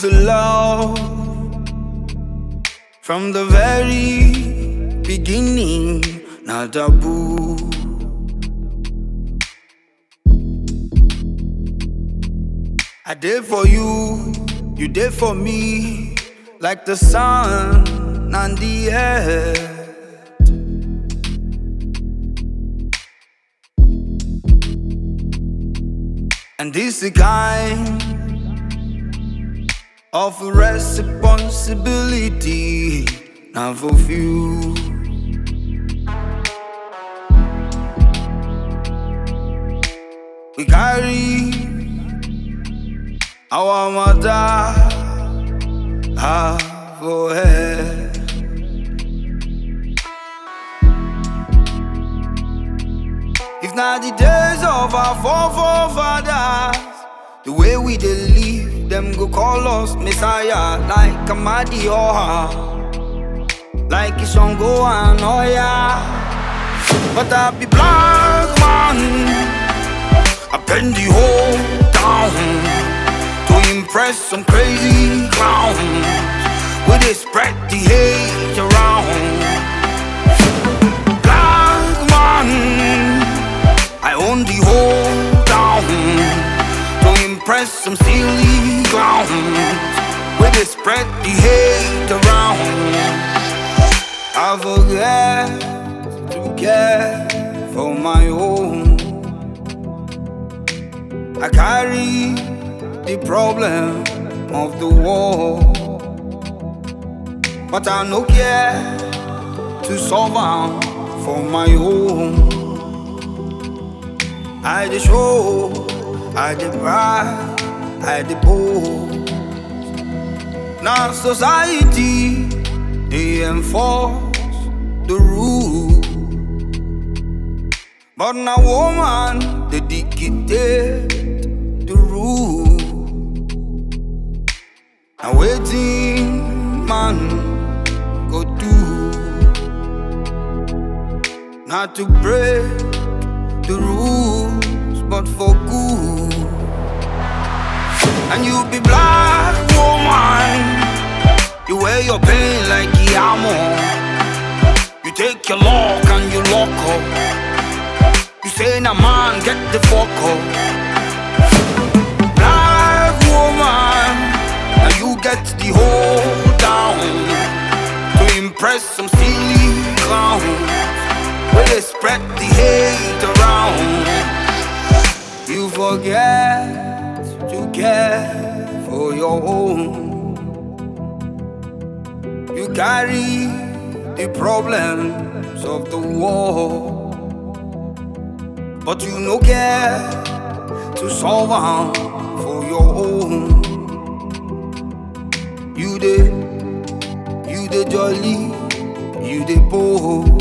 the love from the very beginning, not taboo. I did for you, you did for me, like the sun and the earth. And this is a kind of responsibility now fulfilled. We carry our mother for her. If not the days of our forefathers, the way we dey live, them go call us Messiah, like Amadi Oha, like Ishongo and Oya. But I be black man, I bend the whole down to impress some crazy clowns. Will they spread the hate around? Black man, I own the whole town to impress some silly clowns. Will they spread the hate around? I forget to care for my own. I carry the problem of the war, but I no care to solve am for my own. I dey show, I dey brag, I dey boast. Now society dey enforce the rule, but now woman dey dictate the rule. Now wetin man go do? Not to break the rules, but for good. And you be black woman, you wear your pain like Yamo. You take your lock and you lock up. You say nah man, get the fuck up. Black woman, now you get the whole down to impress some silly clowns. Will they spread the hate around? You forget to care for your own. You carry the problems of the war, but you no care to solve them for your own. You dey jolly, you dey bold.